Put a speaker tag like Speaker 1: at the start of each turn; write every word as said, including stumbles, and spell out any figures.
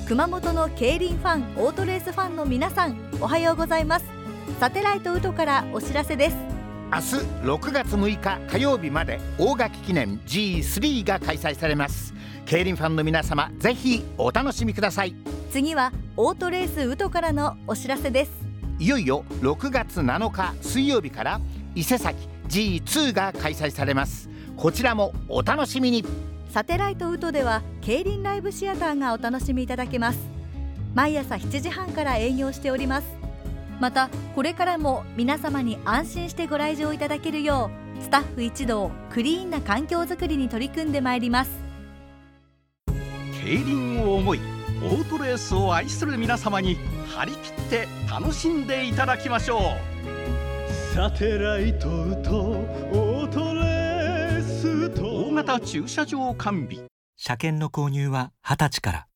Speaker 1: 熊本の競輪ファン、オートレースファンの皆さん、おはようございます。サテライトウトからお知らせです。
Speaker 2: 明日ろくがつむいか火曜日まで大垣記念 ジースリー が開催されます。競輪ファンの皆様、ぜひお楽しみください。
Speaker 1: 次はオートレースウトからのお知らせです。
Speaker 2: いよいよろくがつなのか水曜日から伊勢崎 ジーツー が開催されます。こちらもお楽しみに。
Speaker 1: サテライトウトでは競輪ライブシアターがお楽しみいただけます。毎朝しちじはんから営業しております。またこれからも皆様に安心してご来場いただけるよう、スタッフ一同クリーンな環境づくりに取り組んでまいります。
Speaker 3: 競輪を思い、オートレースを愛する皆様に張り切って楽しんでいただきましょう。
Speaker 4: サテライトウトオートレースと
Speaker 3: 大型駐車場完備。
Speaker 5: 車検の購入ははたちから。